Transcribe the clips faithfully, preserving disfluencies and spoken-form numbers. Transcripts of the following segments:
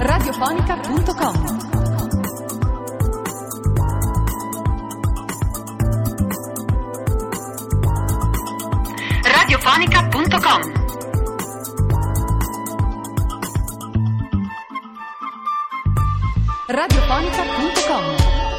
radiofonica punto com. radiofonica punto com. radiofonica punto com.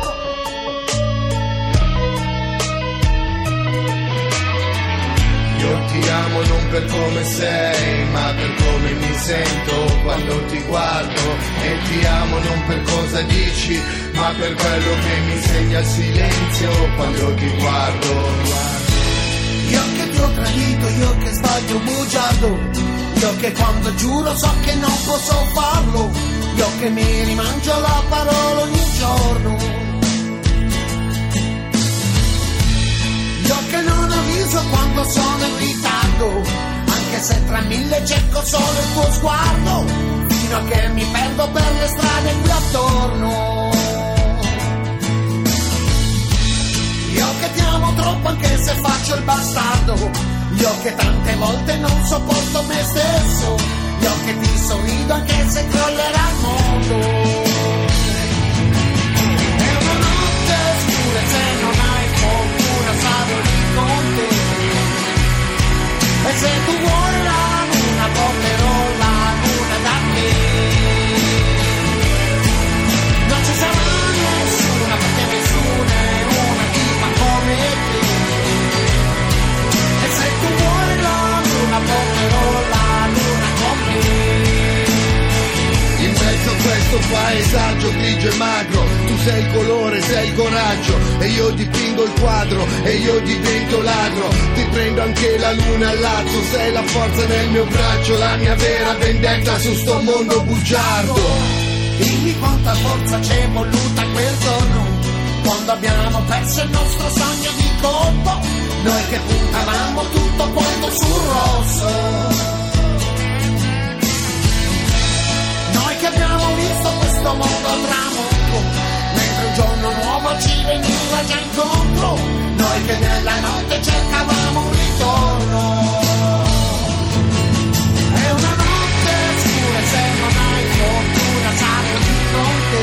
Io ti amo non per come sei, ma per come mi sento quando ti guardo. E ti amo non per cosa dici, ma per quello che mi insegna il silenzio quando ti guardo. Io che ti ho tradito, io che sbaglio bugiardo, io che quando giuro so che non posso farlo, io che mi rimangio la parola ogni giorno, io che non avviso quando sono in ritardo, anche se tra mille cerco solo il tuo sguardo, fino a che mi perdo per le strade qui attorno. Io che ti amo troppo anche se faccio il bastardo, io che tante volte non sopporto me stesso, io che ti sorrido anche se crollerà il mondo. È una notte scura e se non hai fortuna sarò lì con te, e se tu vuoi la luna porterò la luna da te. Non ci sarà nessuna perché nessuno è una tipa come te, e se tu vuoi la luna porterò la luna con me. In mezzo a questo paesaggio grigio e magro, tu sei il colore, sei il coraggio, e io dipingo il quadro, e io divento ladro. Ti prendo anche la luna al lato, sei la forza nel mio braccio, la mia vera vendetta su sto mondo bugiardo. Dimmi quanta forza c'è voluta quel giorno, quando abbiamo perso il nostro sogno di colpo, noi che puntavamo tutto quanto sul rosso. Noi che abbiamo visto questo mondo al tramonto, mentre un giorno nuovo ci veniva già incontro, noi che nella notte cercavamo un ritorno. È una notte scura e se non hai fortuna sarò lì con te,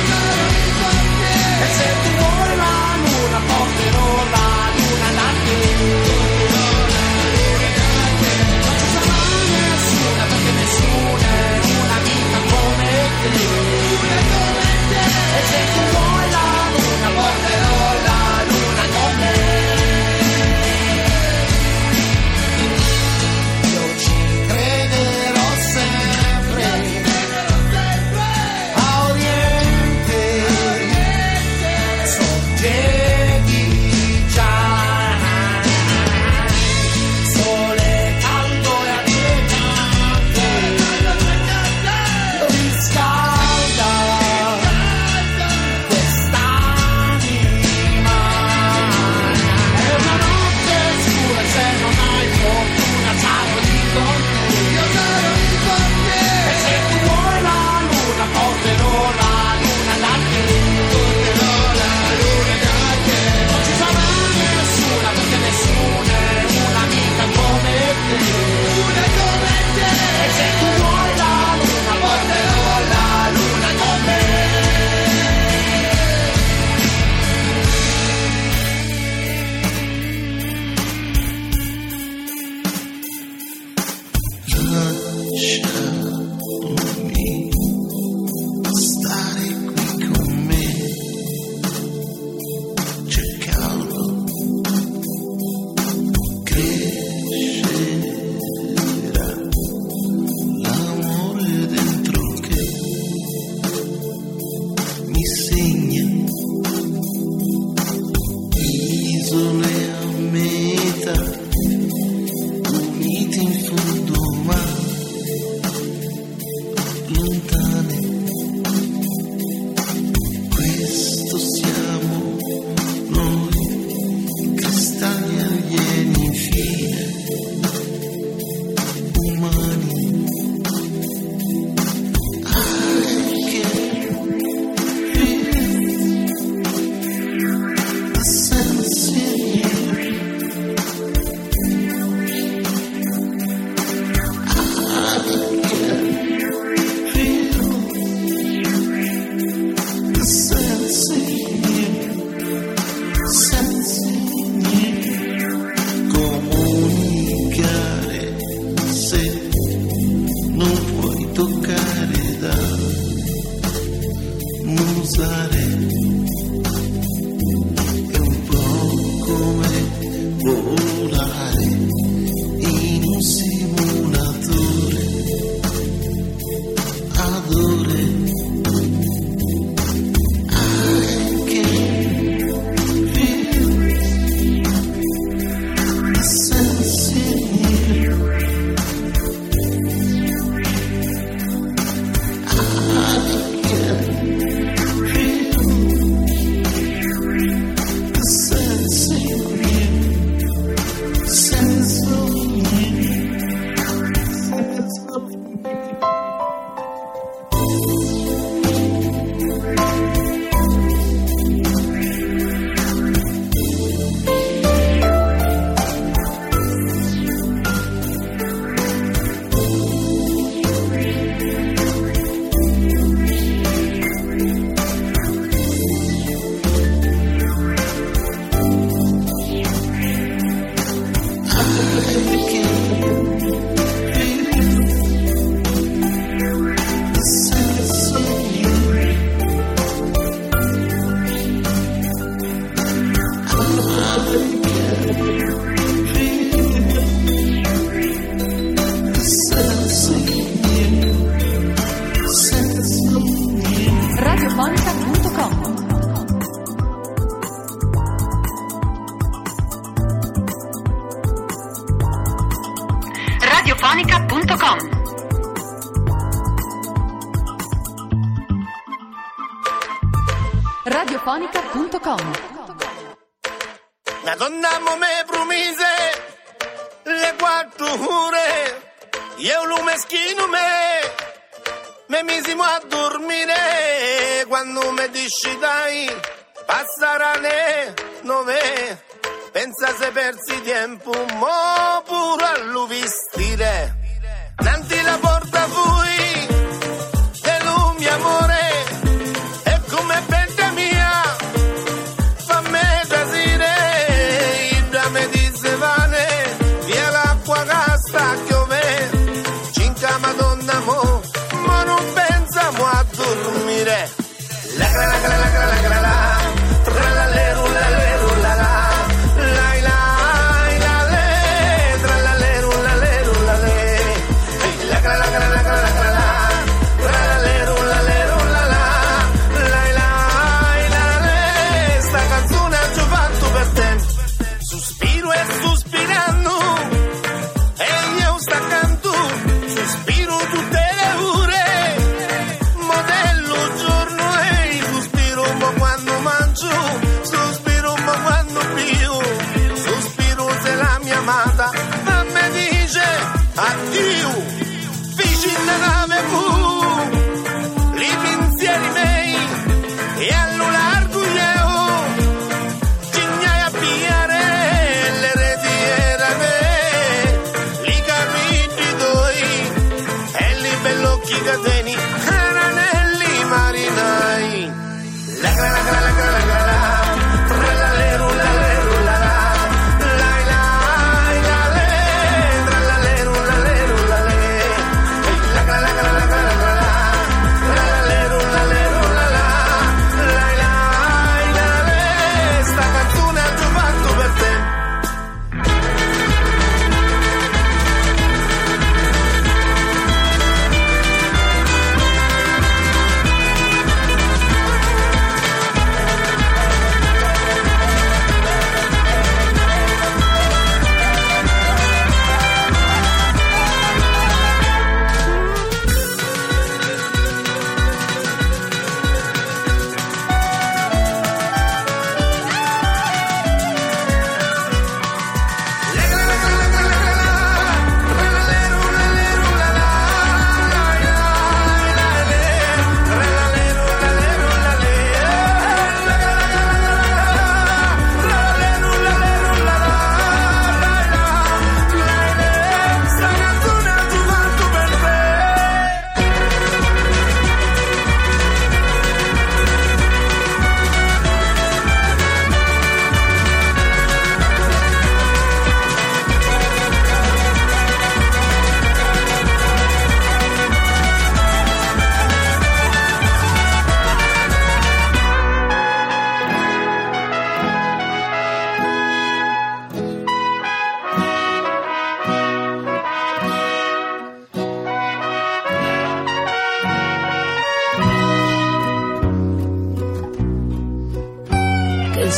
e se tu vuoi la luna porterò la luna da te. Non ci sarà nessuna perché nessuno è una vita come te, e se tu vuoi la luna porterò la luna con me. Io ci crederò sempre, a Oriente soggetti già, sole caldo e accecante riscalda quest'anima. È una notte scura se non hai fortuna sarò lì con te, e se tu vuoi la luna porterò la luna da te. Non ci sarà nessuna perché nessuno è un'amica come te, e se tu vuoi la luna porterò la luna con me. Lasciami stare qui con me, cercando crescerà l'amore dentro che mi segna isole a metà, unite in fondo ma lontane. Questo siamo noi, cristalli alieni infine, umani. I can feel a sense in you. I can feel da musare, è un po' come volare in un simulatore ad ore. I can feel the sense in you. radiofonica punto com. radiofonica punto com. radiofonica punto com. La donna me promise le quattro ore, io lo meschino me, me misimo a dormire, quando me dici dai, passaranno nove, pensa se persi tempo, mo pure a lo vestire, nanti la porta fui, dello mio amore, e come bella mia, fammi trasire, Ibra me disse vane, via l'acqua che sta chiove, cinca madonna mo, mo non pensiamo a dormire, la gra la gra la gra la gra la, tra la le rulla le rulla la, la la la le, tra la le rulla le rulla le.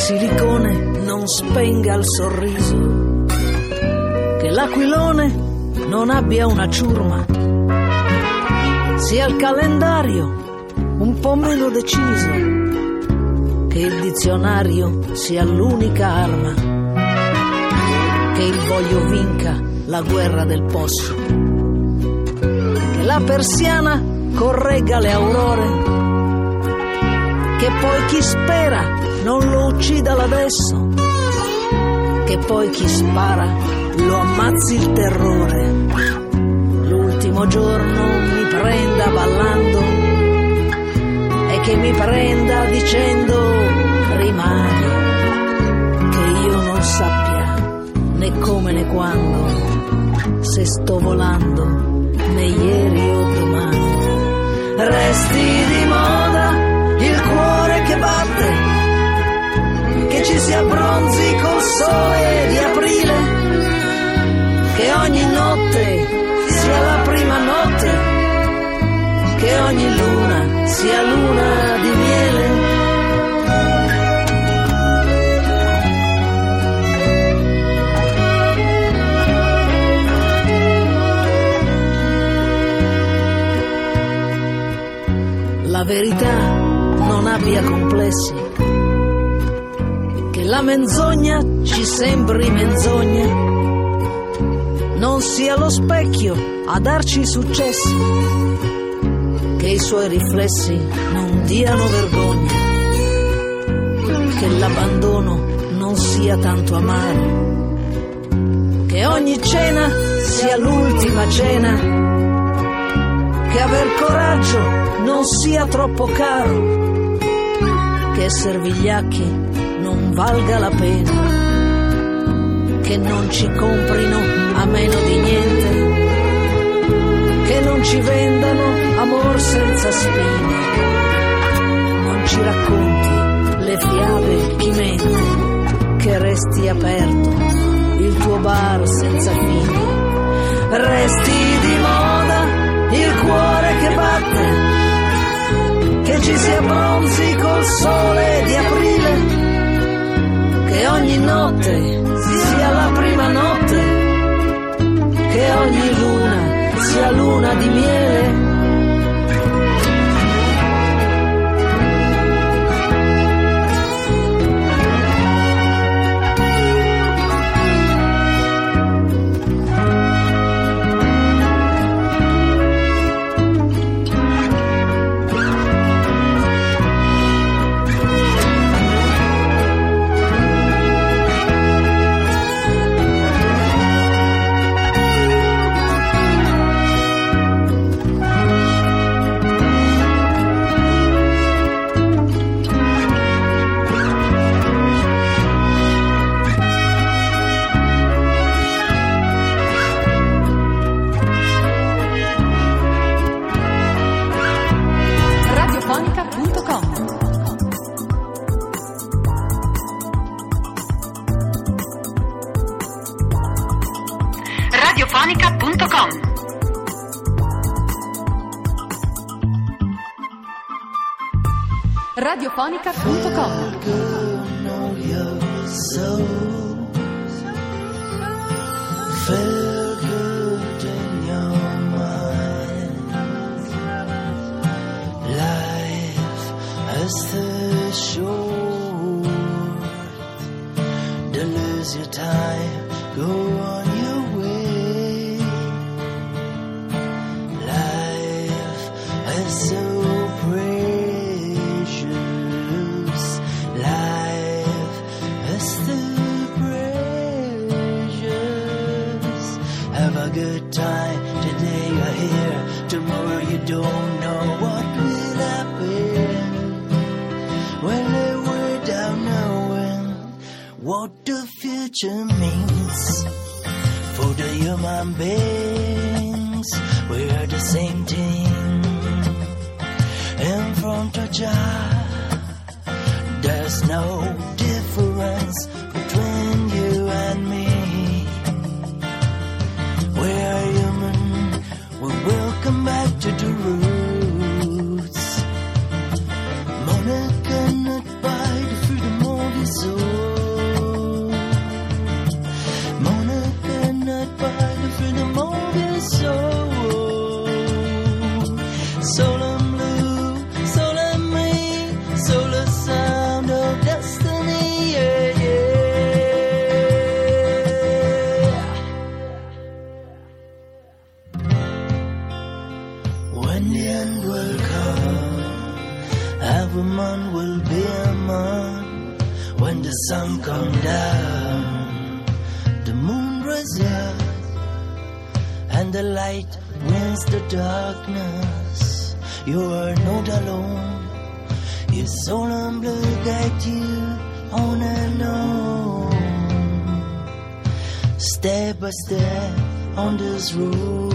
silicone non spenga il sorriso, che l'aquilone non abbia una ciurma, sia il calendario un po' meno deciso, che il dizionario sia l'unica arma, che il voglio vinca la guerra del posso, che la persiana corregga le aurore, che poi chi spera non lo uccida l'adesso, che poi chi spara lo ammazzi il terrore, l'ultimo giorno mi prenda ballando e che mi prenda dicendo rimani, che io non sappia né come né quando, se sto volando né ieri o domani. Resti di moda il cuore che batte, che ci si abbronzi col sole di aprile, che ogni notte sia la prima notte, che ogni luna sia luna di miele. La verità non abbia complessi, che la menzogna ci sembri menzogna, non sia lo specchio a darci i successi, che i suoi riflessi non diano vergogna, che l'abbandono non sia tanto amaro, che ogni cena sia l'ultima cena, che aver coraggio non sia troppo caro, che esser vigliacchi non valga la pena, che non ci comprino a meno di niente, che non ci vendano amor senza spine, non ci racconti le fiabe chi mente, che resti aperto il tuo bar senza fine. Resti di moda il cuore che batte, che ci si abbronzi col sole di aprile, che ogni notte sia la prima notte, che ogni luna sia luna di miele. radiofonica punto com. radiofonica punto com. Your time, go on your way. Life is so precious. Life is so precious. Have a good time today. You're here. Tomorrow you don't know what will happen. When we're down knowing what the future means for the human beings. We are the same team in front of Jah. There's no difference between you and me. We are human. We will come back to the roots. Money cannot buy the freedom of your soul. woman will be a man when the sun comes down. The moon rises and the light wins the darkness. You are not alone. Your soul and blood guide you on and on. Step by step on this road,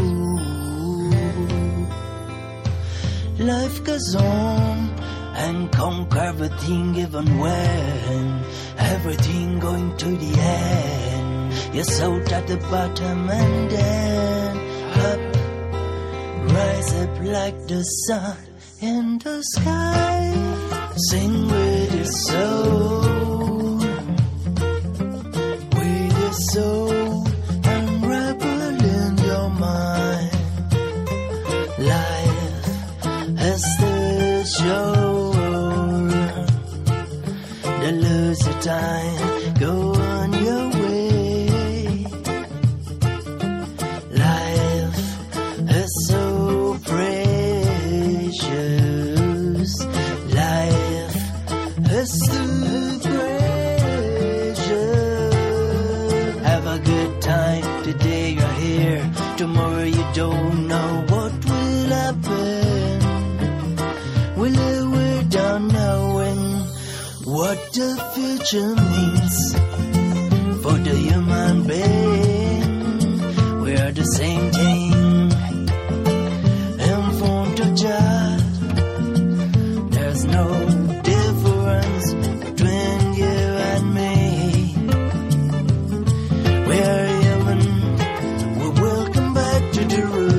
life goes on and conquer everything, even when everything going to the end. You're so at the bottom and then up, rise up like the sun in the sky. Sing with your soul, with your soul, and rebel in your mind. Life has the show, the lose the time, go on your way. Life is so precious. Life is so precious. Have a good time. Today you're here. Tomorrow you don't know what will happen. We live without knowing what the future means for the human being. We are the same thing in front of God. There's no difference between you and me. We are human. We will come back to the roots.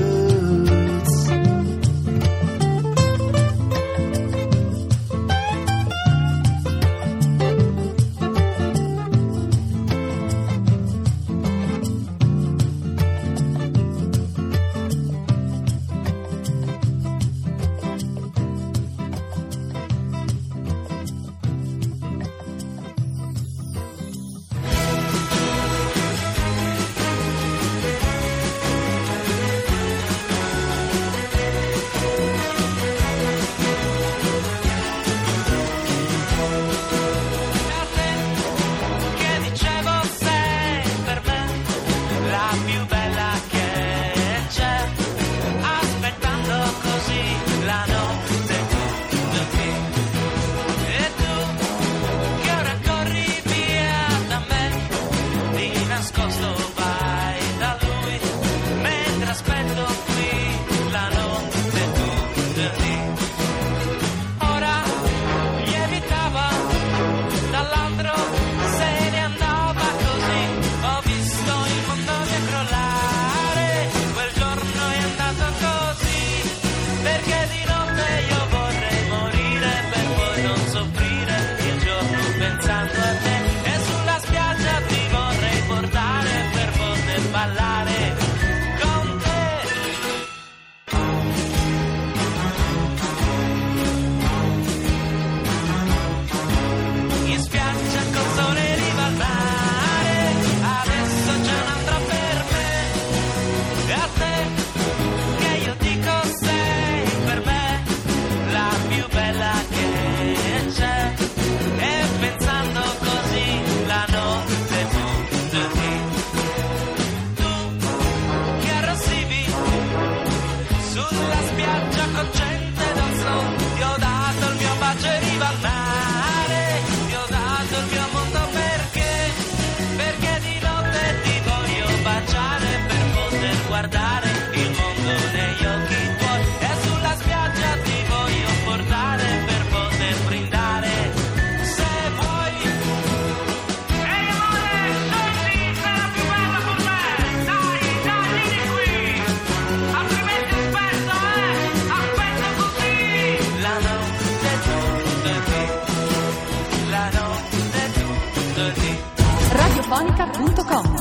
radiofonica punto com.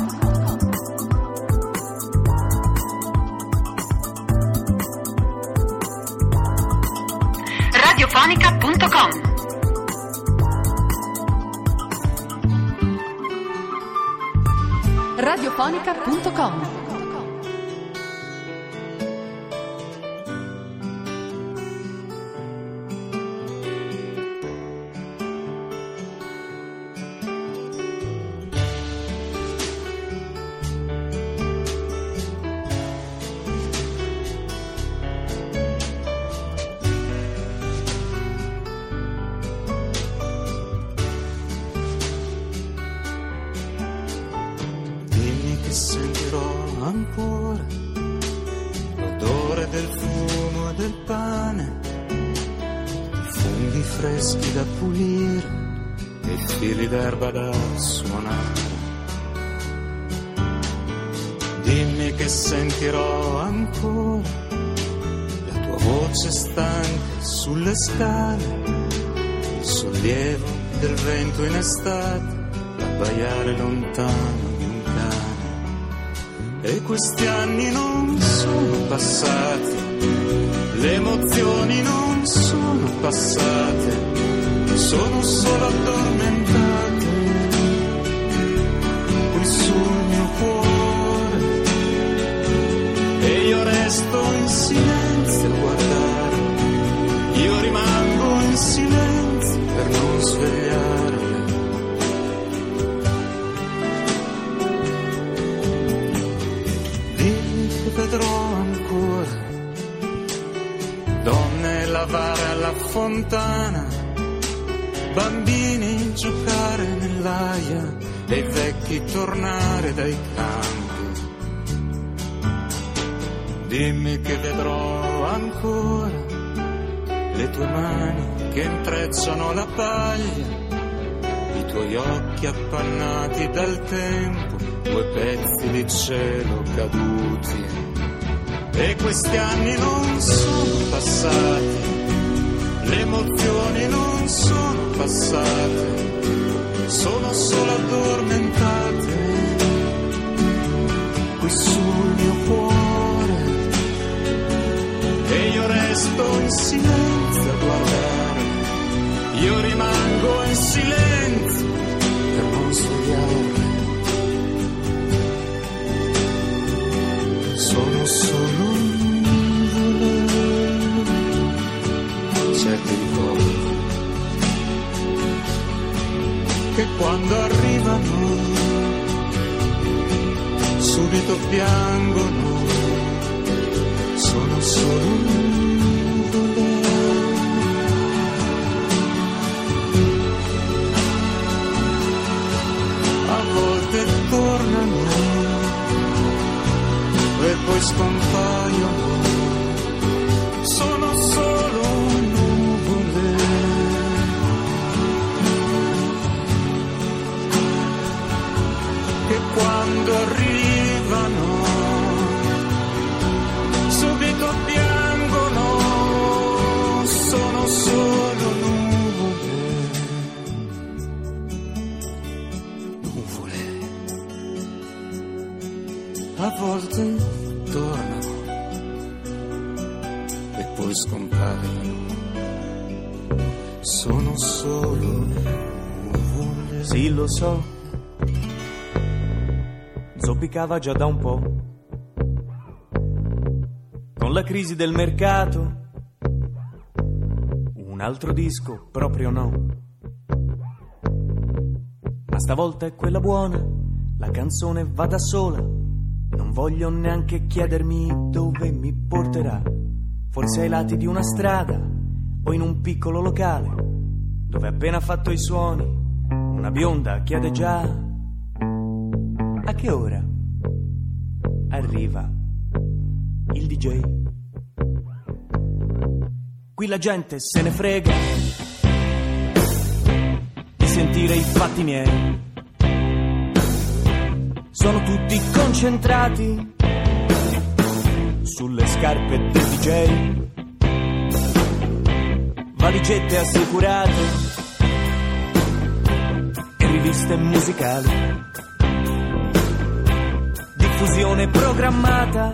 radiofonica punto com. radiofonica punto com. freschi da pulire e fili d'erba da suonare. Dimmi che sentirò ancora la tua voce stanca sulle scale, il sollievo del vento in estate, l'abbaiare lontano di un cane. E questi anni non sono passati, le emozioni non sono passate, sono solo addormentate qui sul mio cuore. E io resto in silenzio a guardare, io rimango in silenzio per non svegliarmi. Dimmi che vedrò ancora donne lavare alla fontana, bambini giocare nell'aia e vecchi tornare dai campi. Dimmi che vedrò ancora le tue mani che intrecciano la paglia, i tuoi occhi appannati dal tempo, due pezzi di cielo caduti. E questi anni non sono passati, le emozioni non sono passate, sono solo addormentate qui sul mio cuore. E io resto in silenzio a guardare, io rimango in silenzio per non svegliarmi. Sono solo nuvole, certi ricordi che quando arrivano subito piangono. Sono solo nuvole, a volte tornano e poi scompaiono. Sono solo nuvole che quando arrivano subito piangono. Sono solo nuvole, nuvole, a volte tornano e poi scompaiono. Sono solo nuvole. Sì, lo so, zoppicava già da un po'. Con la crisi del mercato, un altro disco proprio no. Ma stavolta è quella buona, la canzone va da sola. Non voglio neanche chiedermi dove mi porterà. Forse ai lati di una strada o in un piccolo locale, dove appena fatto i suoni una bionda chiede già: a che ora arriva il D J? Qui la gente se ne frega di sentire i fatti miei. Sono tutti concentrati sulle scarpe del D J. Valigette assicurate e riviste musicali. Diffusione programmata,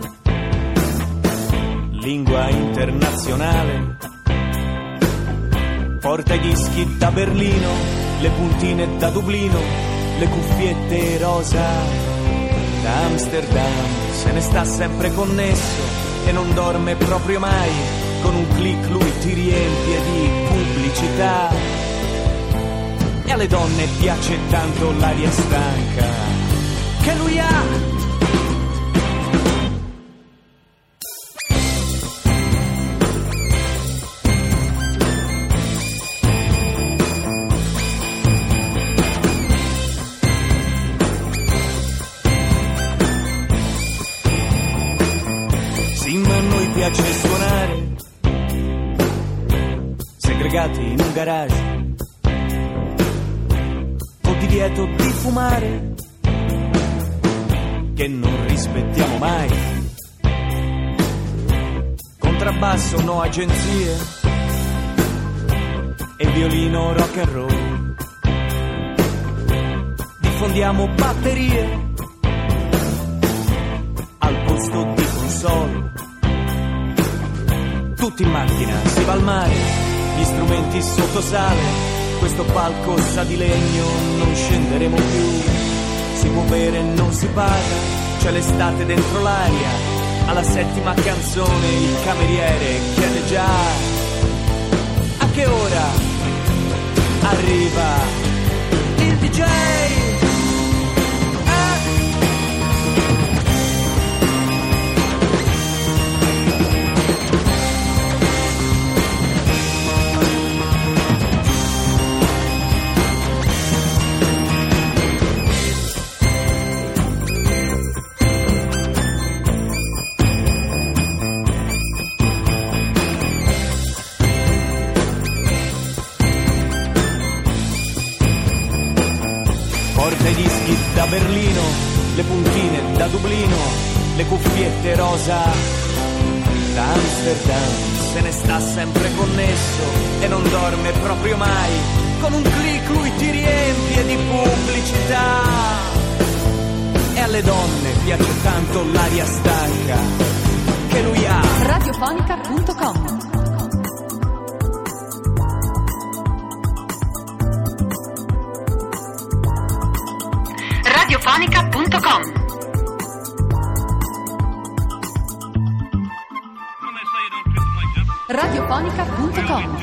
lingua internazionale. Porta i dischi da Berlino, le puntine da Dublino, le cuffiette rosa da Amsterdam. Se ne sta sempre connesso e non dorme proprio mai. Con un click lui ti riempie di pubblicità. E alle donne piace tanto l'aria stanca che lui ha. Piace suonare, piegati in un garage, o divieto di fumare che non rispettiamo mai, contrabbasso no agenzie e violino rock and roll, diffondiamo batterie al posto di console, tutti in macchina, si va al mare, gli strumenti sotto sale, questo palco sa di legno, non scenderemo più, si può bere e non si paga, c'è l'estate dentro l'aria, alla settima canzone il cameriere chiede già a che ora arriva il D J. Porta i dischi da Berlino, le puntine da Dublino, le cuffiette rosa da Amsterdam, se ne sta sempre connesso e non dorme proprio mai, con un click lui ti riempie di pubblicità, e alle donne piace tanto l'aria stanca che lui ha. radiofonica punto com. radiofonica punto com. radiofonica punto com.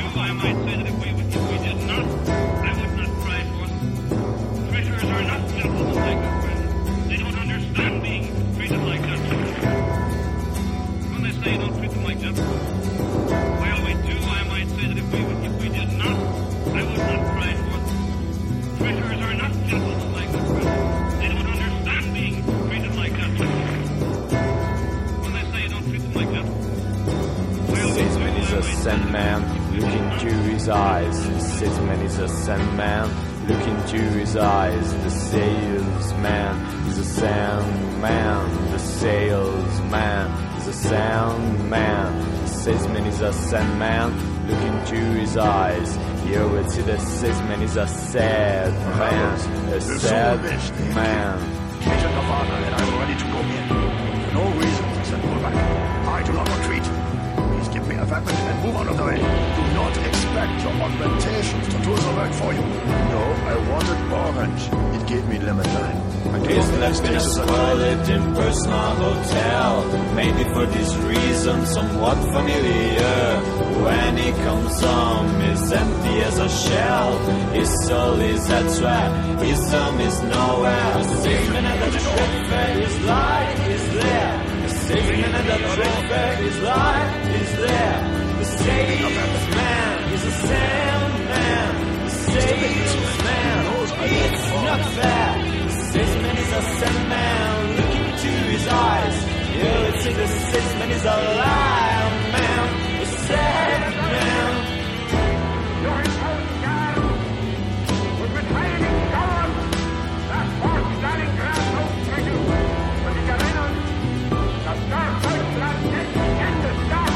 Sandman, look into his eyes. The salesman is a sandman, look into his eyes. The salesman is a sandman. The salesman is a sandman. The salesman is a sandman, look into his eyes. You will see the salesman is a sad man, a sad man. Agent Nirvana, and I'm ready to go in. For no reason, I said, pull back. I do not retreat. Give me a weapon and move out of the way. Do not expect your augmentations to do the work for you. No, I wanted orange. It gave me lemon lime. He's left in a spoiled impersonal hotel. Maybe for this reason, somewhat familiar. When he comes home, he's empty as a shell. His soul is a trap. His home is nowhere. The salesman at the trade fair, his light is there. The salesman at the trade fair, his light is there. The salesman is a sandman. The salesman, it's not fair. The salesman is a sandman. Look into his eyes. You would see the salesman is a liar man. The sandman. Your imposed God was betraying God. That force starting grass hope to you. But the Garenos, the dark first last death and the dark,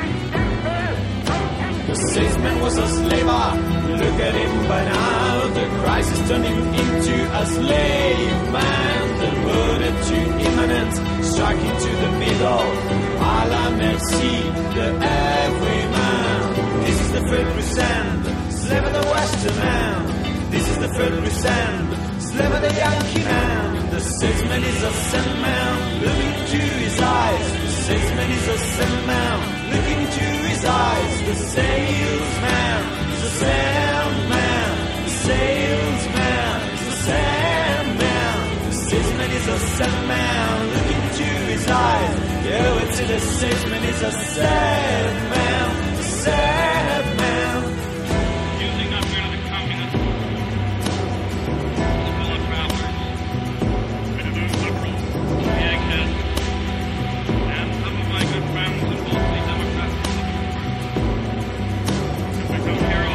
the salesman was a slaver. Look at him by now. The crisis turned him into a slave man. The murder too imminent, striking to the middle. A la merci, the everyman. This is the third percent, slave of the Western man. This is the third percent, slave of the Yankee man. The salesman is a sandman. Look into his eyes. The salesman is a sandman. Look into his eyes. The salesman is a sandman. The salesman is a sandman. The salesman is a sandman. Look into his eyes. You would see the salesman is a sad man. A sad man. Using up rid of the communists, the fellow travelers, rid of the liberals, the eggheads, and some of my good friends in both the Democrats and the Republicans. If we come here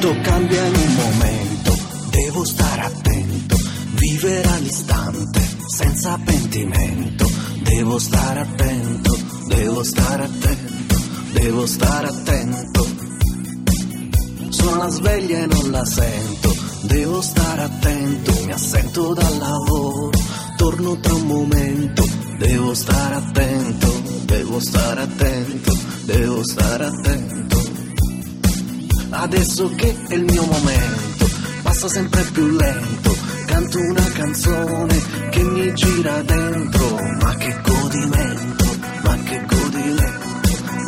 Tutto cambia in un momento, devo stare attento, vivere all'istante, senza pentimento. Devo stare attento, devo stare attento, devo stare attento. Suona la sveglia e non la sento, devo stare attento, mi assento dal lavoro, torno tra un momento. Devo stare attento, devo stare attento, devo stare attento. Adesso che è il mio momento, passa sempre più lento, canto una canzone che mi gira dentro, ma che godimento, ma che godimento.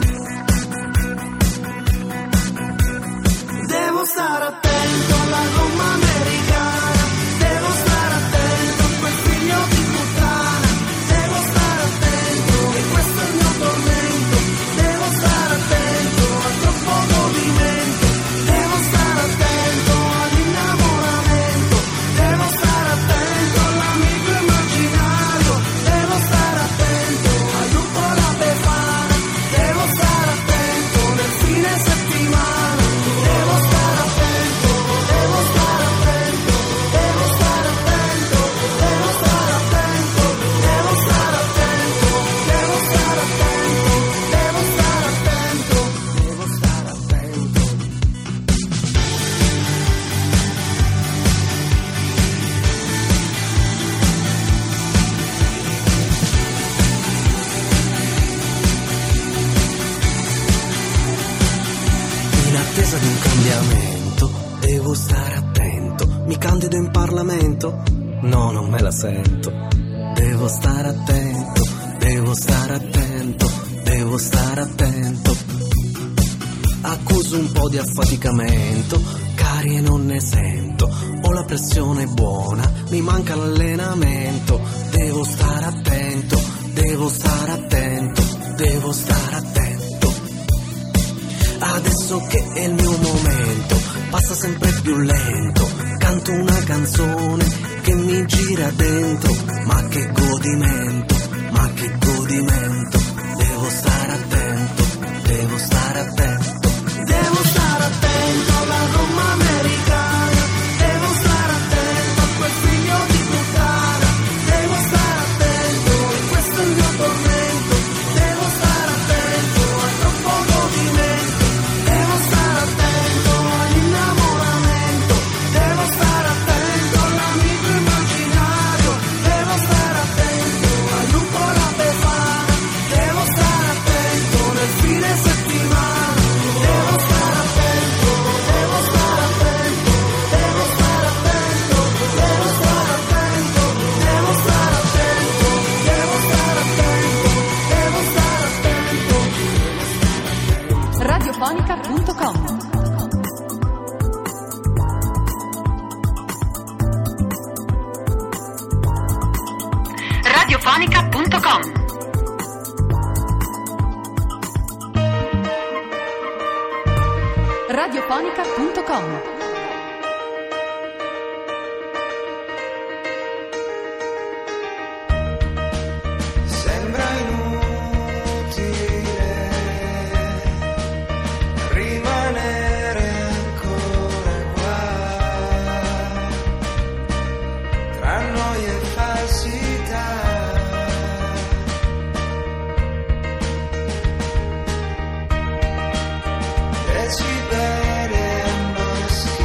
Devo stare attento alla gomma americana, devo stare attento a quel figlio di puttana, devo stare attento che questo è il mio tormento, devo stare attento a troppo movimento, devo stare attento all'innamoramento, devo stare attento all'amico immaginario, devo stare attento al lupo alla befana, devo stare attento nel fine settimana, devo stare attento, devo stare attento, devo stare attento, devo stare attento, devo stare attento, devo stare attento, devo stare attento, devo stare attento. In attesa di un cambiamento, devo stare attento. Mi candido in Parlamento? No, non me la sento. Devo stare attento, devo stare attento, devo stare attento. Accuso un po' di affaticamento, cari e non ne sento. Ho la pressione buona, mi manca l'allenamento. Devo stare attento, devo stare attento, devo stare attento. Adesso che è il mio momento, passa sempre più lento, canto una canzone che mi gira dentro, ma che godimento, ma che godimento. Devo stare attento, devo stare attento, devo stare attento alla gomma americana, devo stare attento a quel figlio di puttana, devo stare attento e questo è il mio tormento, devo stare attento a troppo godimento, devo stare attento all'innamoramento, devo stare attento all'amico immaginario, devo stare attento al lupo alla befana, devo stare attento nel fine settimana, devo stare attento, devo stare attento, devo stare attento, devo stare attento, devo stare attento, devo stare attento, devo stare attento. radiofonica punto com. radiofonica punto com. radiofonica punto com. Sembra inutile rimanere ancora qua, tra noie e falsità. Decibeli e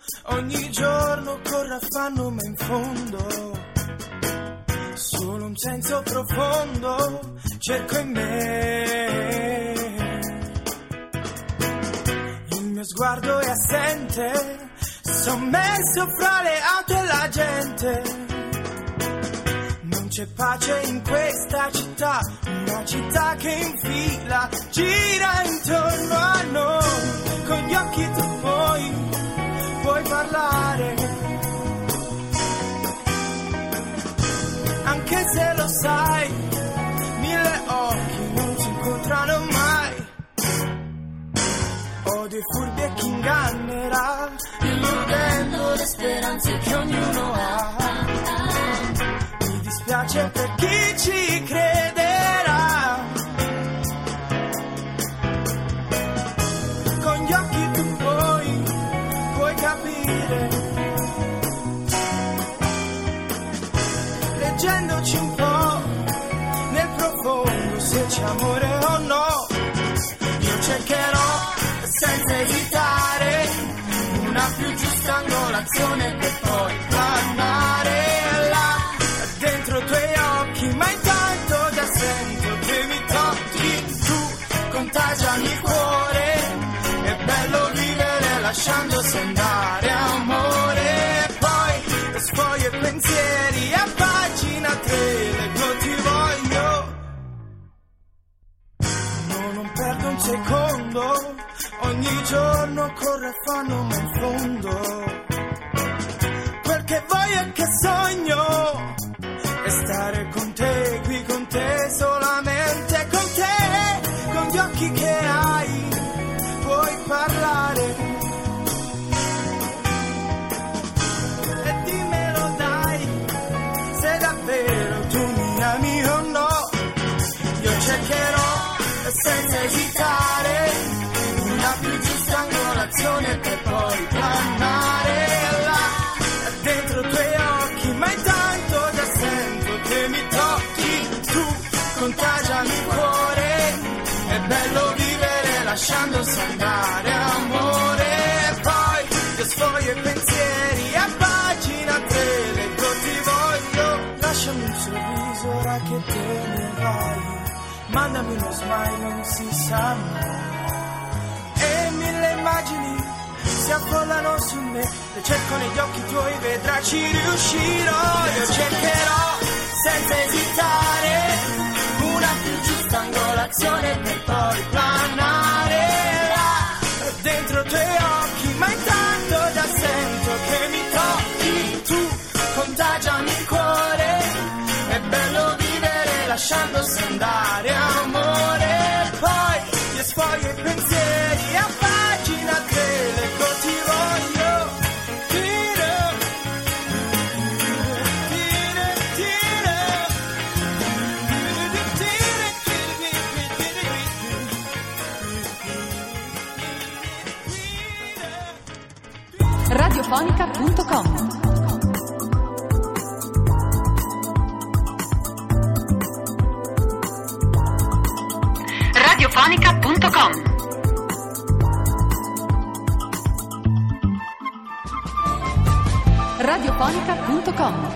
ogni giorno corro affanno ma in fondo solo un senso profondo cerco in me. Il mio sguardo è assente, sommerso fra le auto e la gente. Non c'è pace in questa città, una città che infila, gira intorno a noi. Con gli occhi tu puoi, puoi parlare, anche se lo sai, mille occhi non si incontrano mai. Odio i furbi e chi ingannerà, illudendo le speranze che ognuno ha. Mi dispiace per chi ci crederà. Con gli occhi tu puoi, puoi capire, leggendoci un po' nel profondo se c'è amore o no. Io cercherò senza esitare una più giusta angolazione per poi planare là dentro i tuoi occhi, ma intanto già sento che mi tocchi tu, contagiami il cuore. È bello vivere lasciandosi andare, amore. Poi sfoglio i pensieri a pagina tre, leggo ti voglio. No, non perdo un secondo, ogni giorno corro e fanno ma in fondo quel che voglio e che sogno è stare con te, qui con te, solamente con te. Con gli occhi che hai puoi parlare e dimmelo dai, se davvero tu mi ami o no. Io cercherò senza esitare una più giusta angolazione per poi planare là dentro i tuoi occhi, ma intanto già sento che mi tocchi tu, contagiami il cuore. È bello vivere lasciandosi andare, amore. Poi io sfoglio i pensieri a pagina tre, leggo ti voglio. Lasciami un sorriso ora che te ne vai, mandami uno smile, non si sa mai. E mille immagini si affollano su me, le cerco negli occhi tuoi, vedrai ci riuscirò. Io cercherò senza esitare una più giusta angolazione per poi planare là dentro i tuoi occhi, ma intanto già sento che mi tocchi tu, contagiami il cuore. È bello vivere lasciandosi andare, amore. Poi io sfoglio i pensieri a pagina tre, leggo ti voglio. Tira, tira, tira, tira, radiofonica punto com. radiofonica punto com. radiofonica punto com.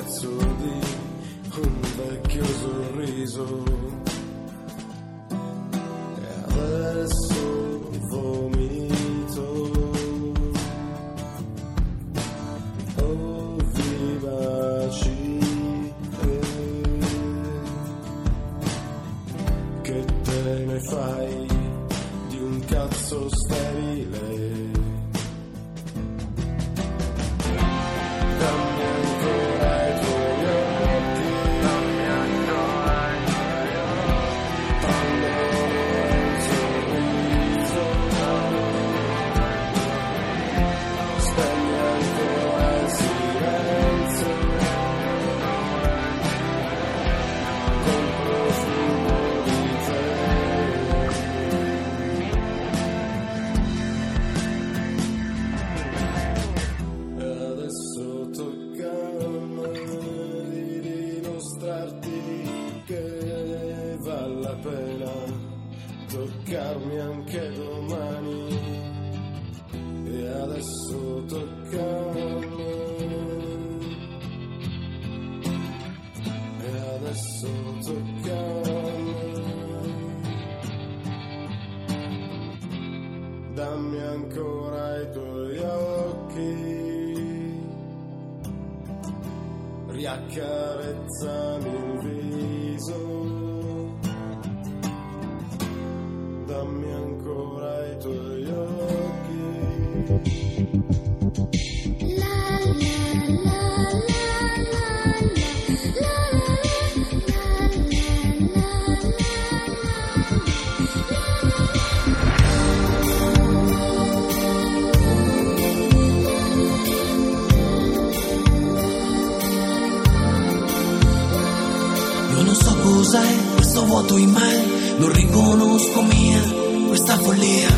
pezzo di un vecchio sorriso e adesso vomito. Oh vivaci che te ne fai di un cazzo sterile. Dammi ancora i tuoi occhi, dammi ancora i tuoi occhi, prendere un sorriso, spegni ancora il silenzio, con profumo di te. E adesso tocca a me di dimostrarti che vale la pena toccarmi anche domani. E adesso tocca a me. E adesso tocca a me. Dammi ancora i tuoi occhi, riaccarezzami il viso, dammi ancora i tuoi occhi. Io non so cos'è questo vuoto in me, non riconosco mia questa follia.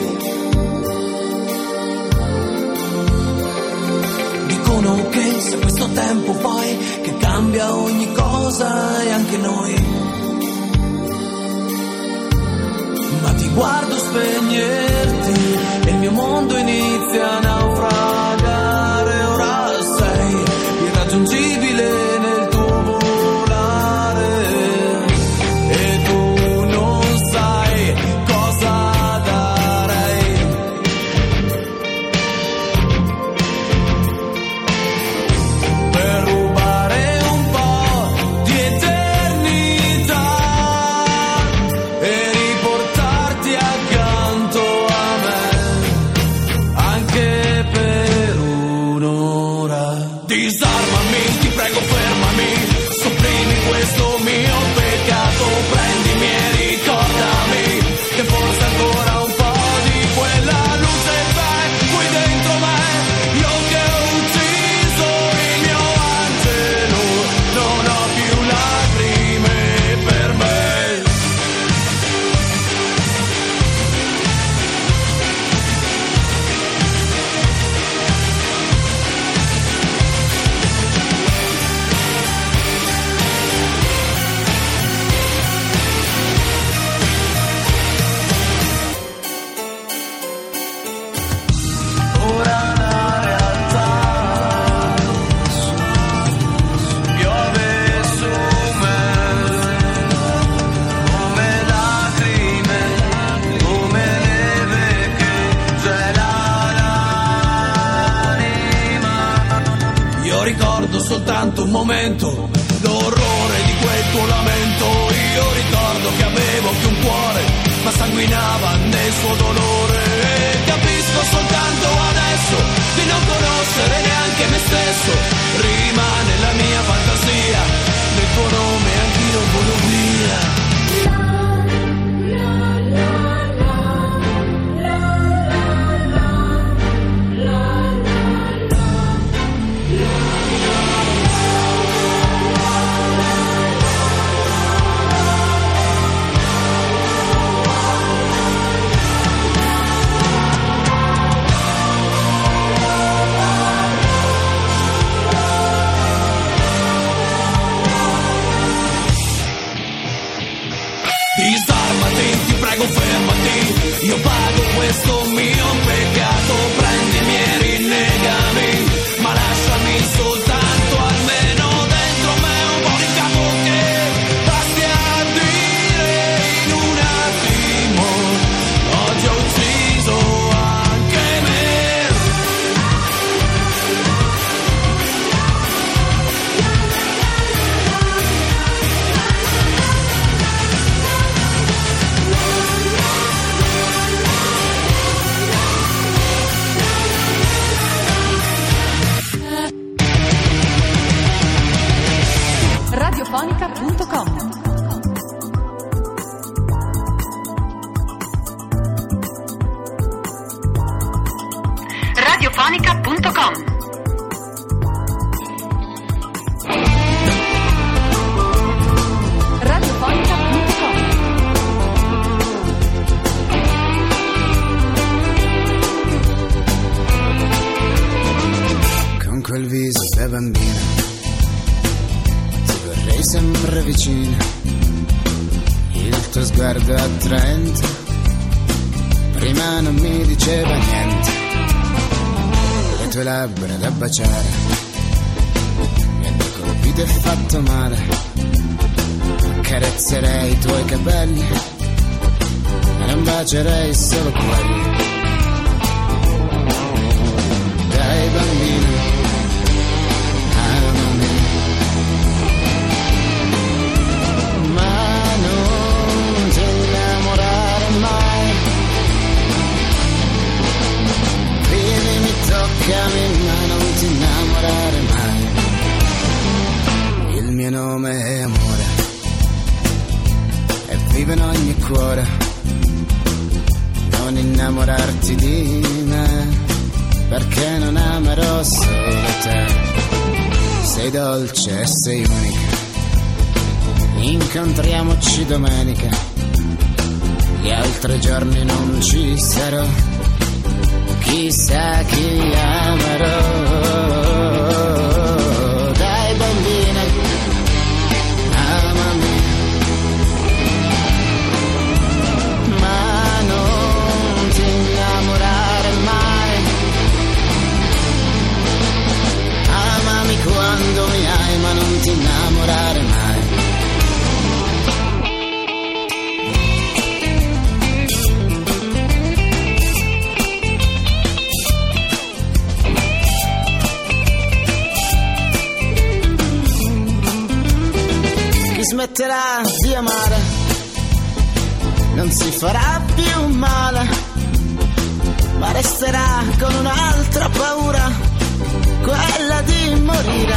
Dicono che sia questo tempo poi che cambia ogni cosa e anche noi. Ma ti guardo spegnerti e il mio mondo inizia a naufragare. Ora sei irraggiungibile nel tuo volare e tu non sai cosa darei per rubare un po' di eternità e riportarti accanto a me anche per un'ora. Disarmami, ti prego fermami, sopprimi questo mio peccato, prendimi e ricordami che forse ancora un po' di quella luce c'è qui dentro me. Io che ho ucciso il mio angelo, non ho più lacrime per me. Ora la realtà piove su me come lacrime, come neve che gela l'anima. Io ricordo soltanto un momento, l'orrore di quel tuo lamento. Io ricordo che avevo più un cuore, ma sanguinava nel suo dolore. E capisco soltanto adesso di non conoscere neanche me stesso. Rimane la mia fantasia, nel tuo nome anch'io volo via. Disarmati, ti prego fermati, io pago questo mio peccato, prendimi e rinnegami, ma lasciami soltanto almeno viso da bambina, ti vorrei sempre vicino, il tuo sguardo attraente, prima non mi diceva niente, le tue labbra da baciare, mi hanno colpito e fatto male, accarezzerei i tuoi capelli, e non bacerei solo quelli. Dai bambino, amami, ma non ti innamorare mai. Vivimi, toccami, ma non ti innamorare mai. Il mio nome è amore e vive in ogni cuore. Non innamorarti di me, perché non amerò solo te. Sei dolce e sei unica, incontriamoci domenica, gli altri giorni non ci sarò, chissà chi amerò. Dai bambina, amami, ma non ti innamorare mai. Amami quando mi hai, ma non ti innamorare mai. Chi smetterà di amare non si farà più male, ma resterà con un'altra paura, quella di morire.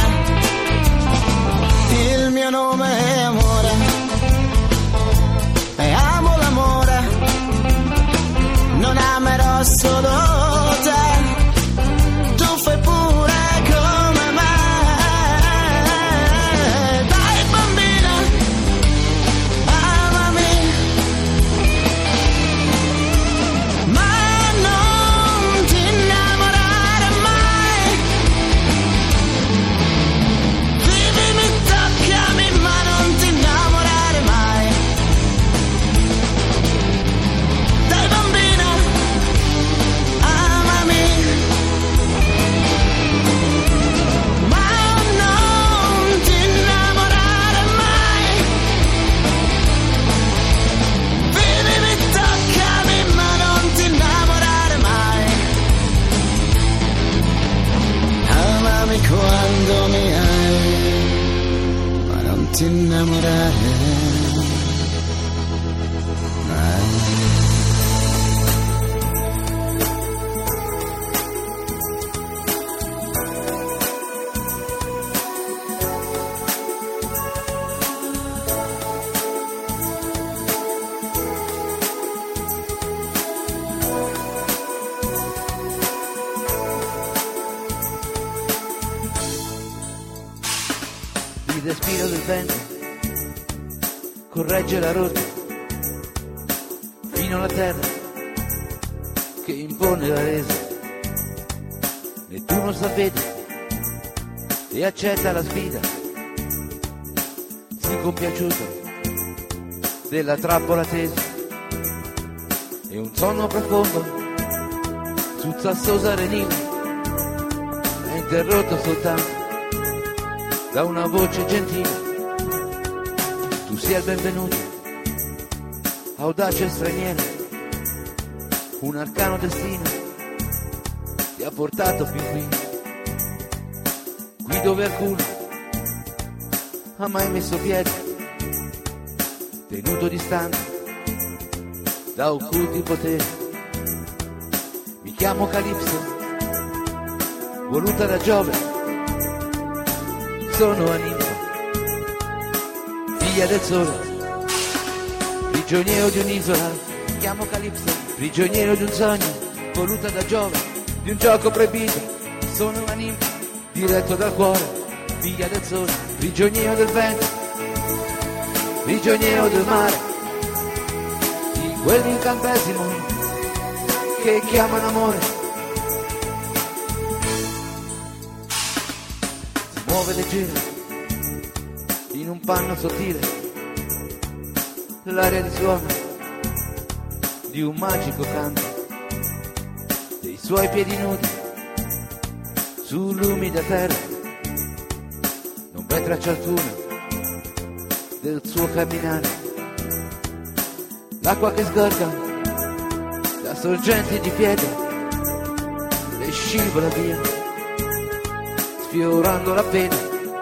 Il mio nome è amore e amo l'amore, non amerò solo te, tu fai pure come me. Dai bambina, amami, ma non ti innamorare mai. Vivimi, toccami, ma non ti innamorare mai. Dai bambina, amami, ma non ti innamorare mai. Vivimi, toccami, ma non ti innamorare mai. Amami quando mi hai, ma non ti innamorare mai. Il respiro del vento corregge la rotta fino alla terra che impone la resa. Nettuno s'avvede e accetta la sfida, si compiaciuto della trappola tesa, e un sonno profondo su sassosa arenina è interrotto soltanto da una voce gentile. Tu sia il benvenuto, audace straniero, un arcano destino ti ha portato fin qui, qui dove alcuno ha mai messo piede, tenuto distante da occulti poteri. Mi chiamo Calipso, voluta da Giove, sono Aninfa, figlia del sole, prigioniero di un'isola. Mi chiamo Calipso, prigioniero di un sogno, voluta da Giove, di un gioco proibito. Sono Aninfa, diretto dal cuore, figlia del sole, prigioniero del vento, prigioniero del mare, di quell'incantesimo che chiamano amore. muove leggera in un panno sottile l'aria di suono di un magico canto dei suoi piedi nudi sull'umida terra, non v'è traccia alcuna del suo camminare, l'acqua che sgorga da sorgenti di pietra le scivola via sfiorando la pena.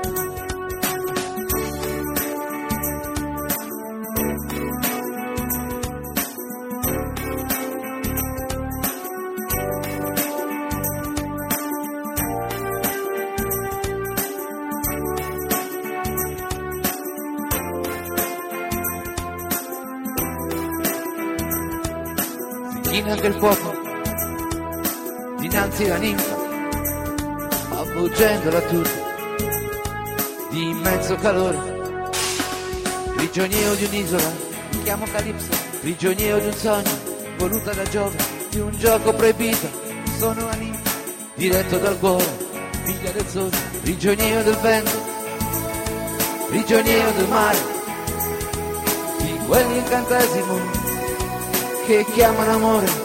Anche il fuoco dinanzi alla ninfa, avvolgendola tutta di immenso calore, prigioniero di un'isola, mi chiamo Calipso, prigioniero di un sogno, voluta da Giove, di un gioco proibito, sono una ninfa, diretto dal cuore, figlia del sole, prigioniero del vento, prigioniero del mare, di quell'incantesimo che chiamano amore.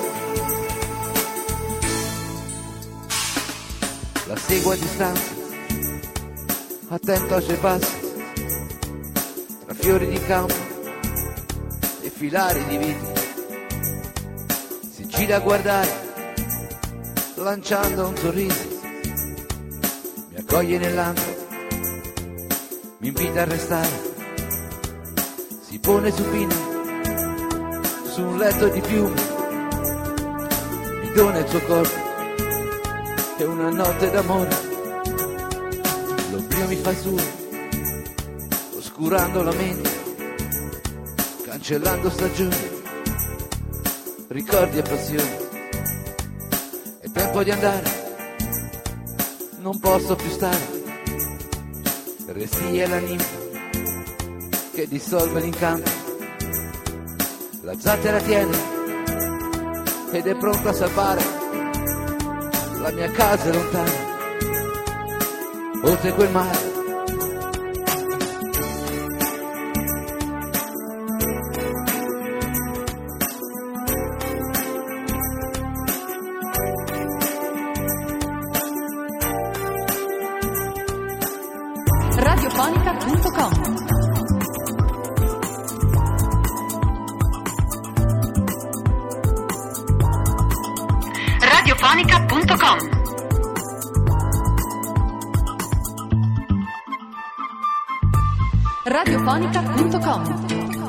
La seguo a distanza, attento ai suoi passi, tra fiori di campo e filari di viti. Si gira a guardare, lanciando un sorriso, mi accoglie nell'angolo, mi invita a restare, si pone supino su un letto di piume, mi dona il suo corpo e una notte d'amore, l'oblio mi fa su, oscurando la mente, cancellando stagioni, ricordi e passioni, è tempo di andare, non posso più stare, resti è la ninfa che dissolve l'incanto, la zattera tiene ed è pronta a salvare la mia casa è lontana, oltre quel mare. radiofonica punto com radiofonica punto com radiofonica punto com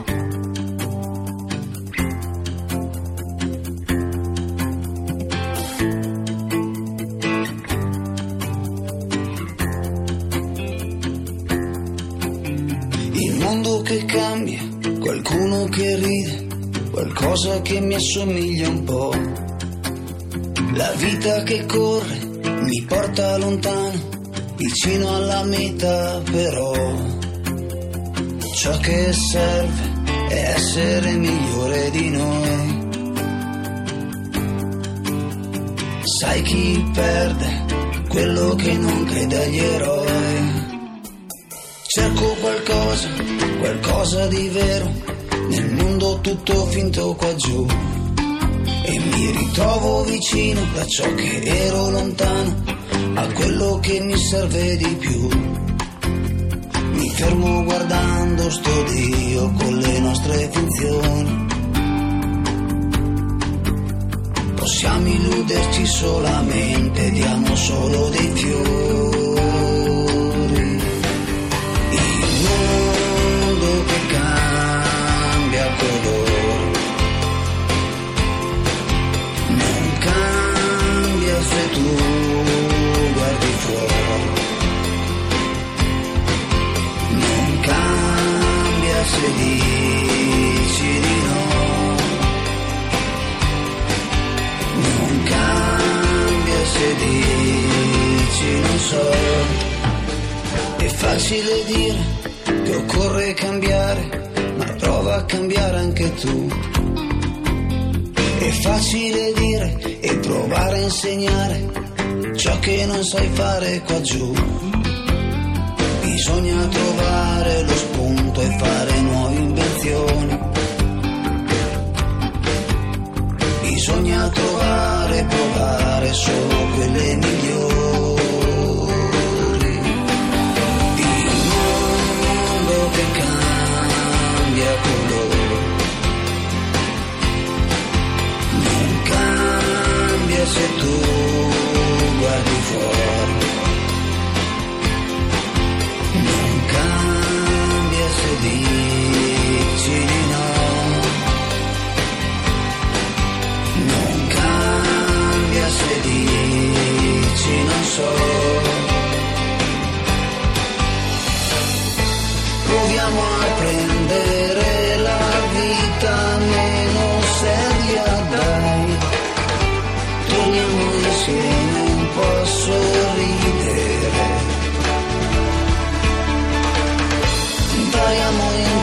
Il mondo che cambia, qualcuno che ride, qualcosa che mi assomiglia un po'. La vita che corre mi porta lontano, vicino alla meta però. Ciò che serve è essere migliore di noi. Sai chi perde? Quello che non crede agli eroi. Cerco qualcosa, qualcosa di vero, nel mondo tutto finto qua giù. E mi ritrovo vicino da ciò che ero lontano, a quello che mi serve di più. Mi fermo guardando sto Dio con le nostre finzioni. Possiamo illuderci solamente, diamo solo dei fiori. Il mondo che cambia colore non cambia se tu guardi fuori, non cambia se dici di no, non cambia se dici non so. È facile dire che occorre cambiare, ma prova a cambiare anche tu. È facile dire e provare a insegnare ciò che non sai fare qua giù. Bisogna trovare lo spunto e fare nuove invenzioni. Bisogna trovare, provare solo quelle migliori. Il mondo che cambia colore non cambia se tu guardi fuori. Non cambia se dici di no. Non cambia se dici non so. Proviamo a prendere la vita meno seria, dai. Torniamo insieme un po' a sorridere. Impariamo in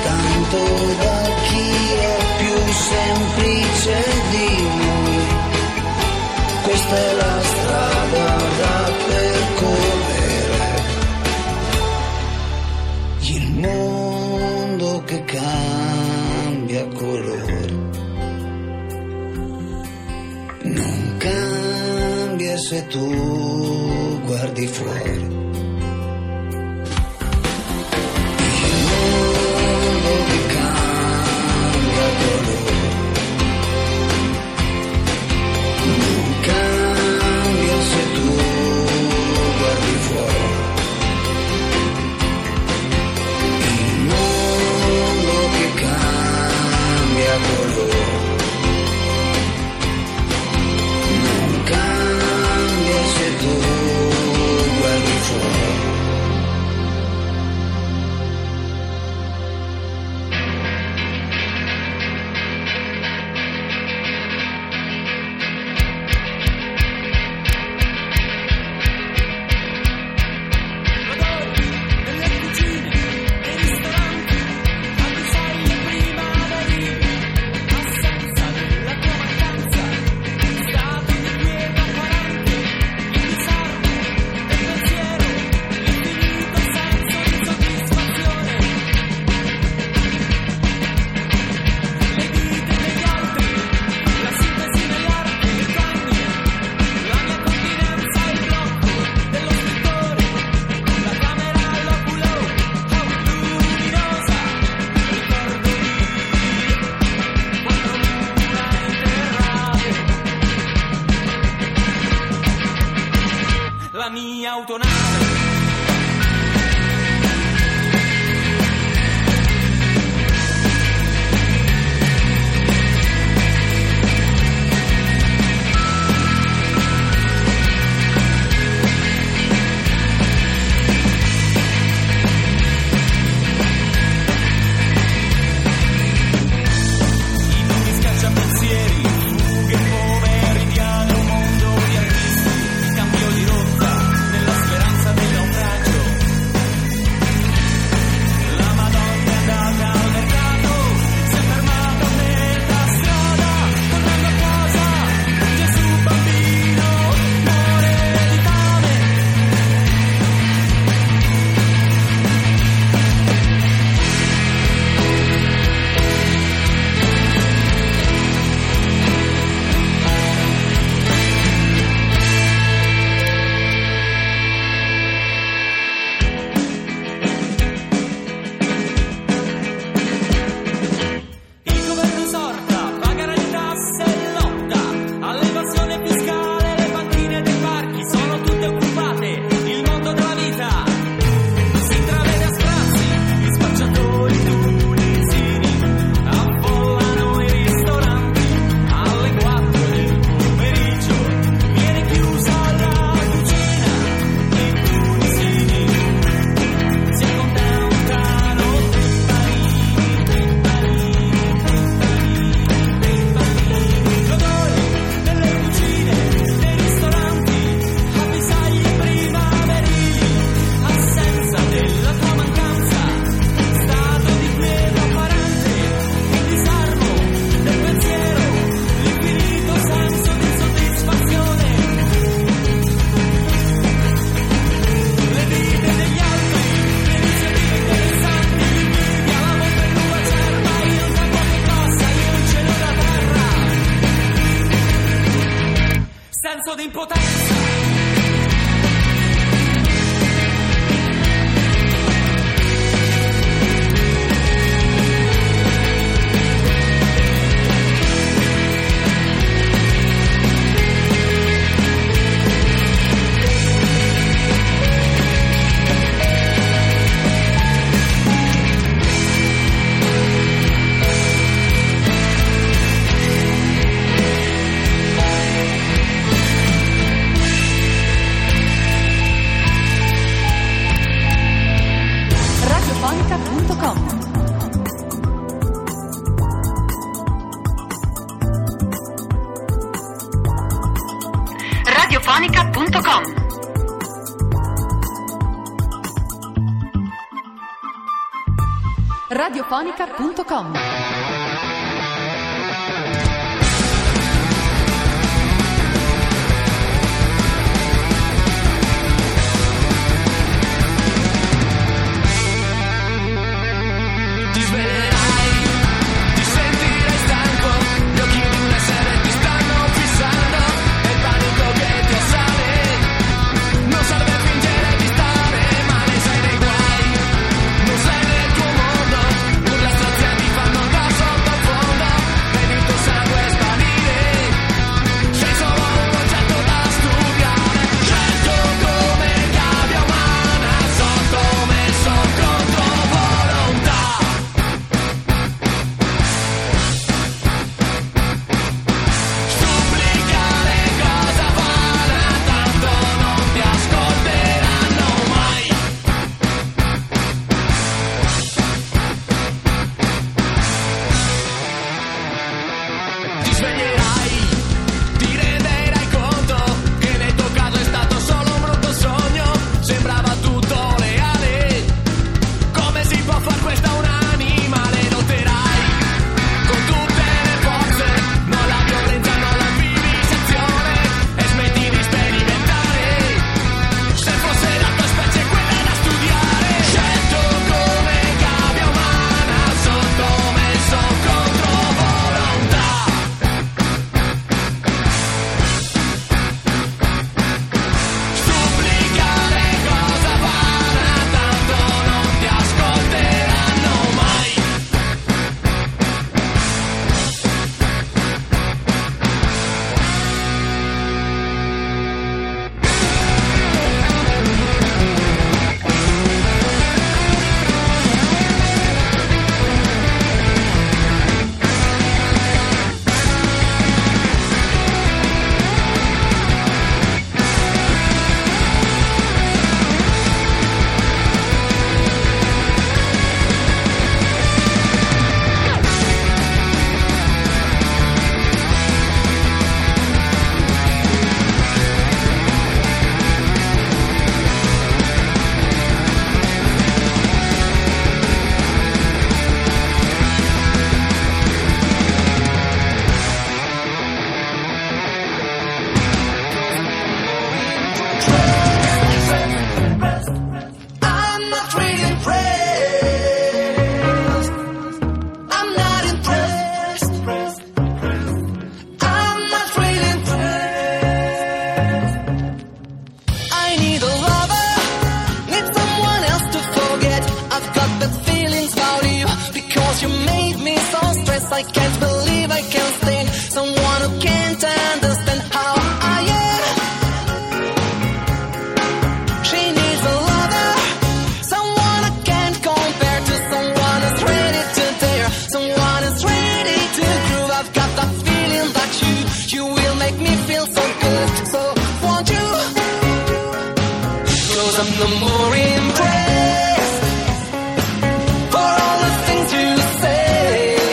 punto com. radiofonica punto com. radiofonica punto com. Ti sveglierai, ti sentirai stanco, gli occhi di una sera ti stanno fissando, e il panico che ti assale, non serve fingere di stare male, sei nei guai, non sei nel tuo mondo, urla strazianti fanno da sottofondo, vedi il tuo sangue sparire, sei solo un oggetto da studiare, scelto come gabbia umana, sottomesso contro volontà. Supplicare cosa vana, tanto non ti ascolteranno mai. Ti sveglierai, ti renderai conto che nel tuo caso è stato solo un brutto sogno, sembrava tutto reale, come si può far questa un animale, lotterai con tutte le forze, non la violenza, non la vivisezione, e smetti di sperimentare, se fosse la tua specie quella da studiare, scelto come gabbia umana, sottomesso contro volontà. Supplicare cosa vana, tanto non ti ascolteranno mai. I'm not really impressed. I'm not impressed. I'm not really impressed. I need a lover, need someone else to forget. I've got bad feelings about you because you made me so stressed. I can't believe I can't stand someone who can't understand how I am. She needs a lover, someone I can't compare to, someone who's ready to dare, someone who's ready to groove. I've got that feeling that you, you will make me feel so good. So won't you? Cause I'm no more impressed for all the things you say.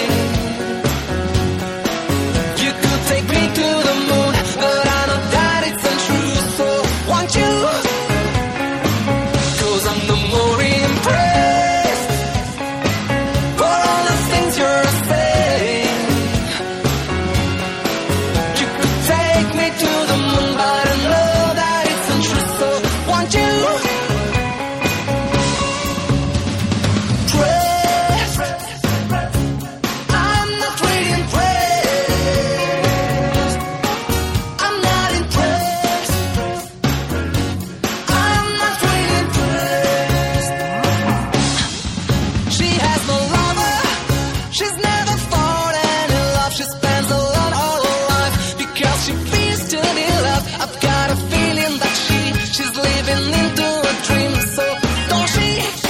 You could take me to the moon, but I know that it's untrue. So won't you? Cause I'm no more impressed for all the things you're saying. You could take me to the moon, but I know that it's untrue. So won't you? Impressed. I'm not really impressed. I'm not impressed. I'm not really impressed. She has no lover, she's never fallen in love. She spends a lot of her life because she feels to be loved. I've got a feeling that she, she's living into a dream. So don't she?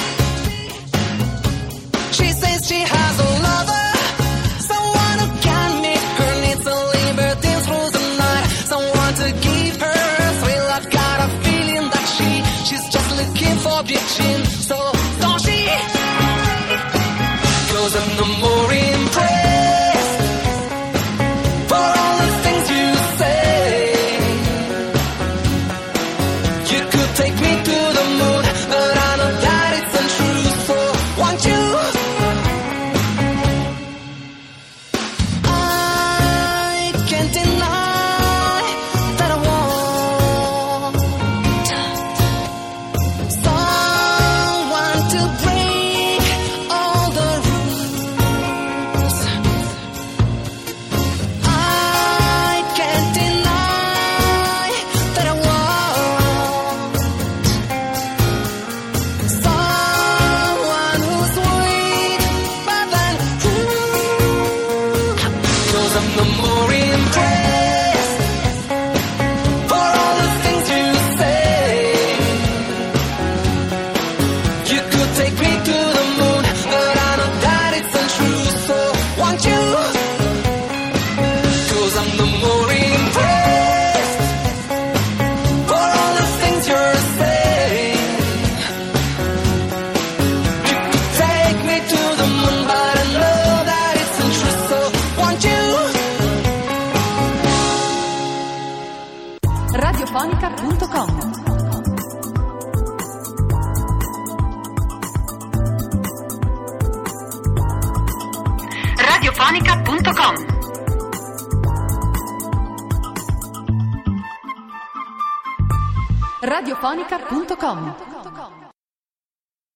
She says she has a lover, someone who can meet her needs, a liberty through the night, someone to give her a thrill. I've got a feeling that she, she's just looking for beauty. So don't she? 'cause I'm no more impressed for all the things you say. You could take me to the moon, but I know that it's untrue, so won't you? I can't deny that I want someone to break all the rules. I can't deny that I want someone who's sweeter than you. 'Cause I'm no more impressed for all the things you say. You could take me to the moon, but I know that it's untrue, so won't you? 'Cause I'm no more impressed for all the things you're saying. You could take me to the moon, but I know that it's untrue, so won't you? radiofonica punto com. radiofonica punto com. radiofonica punto com.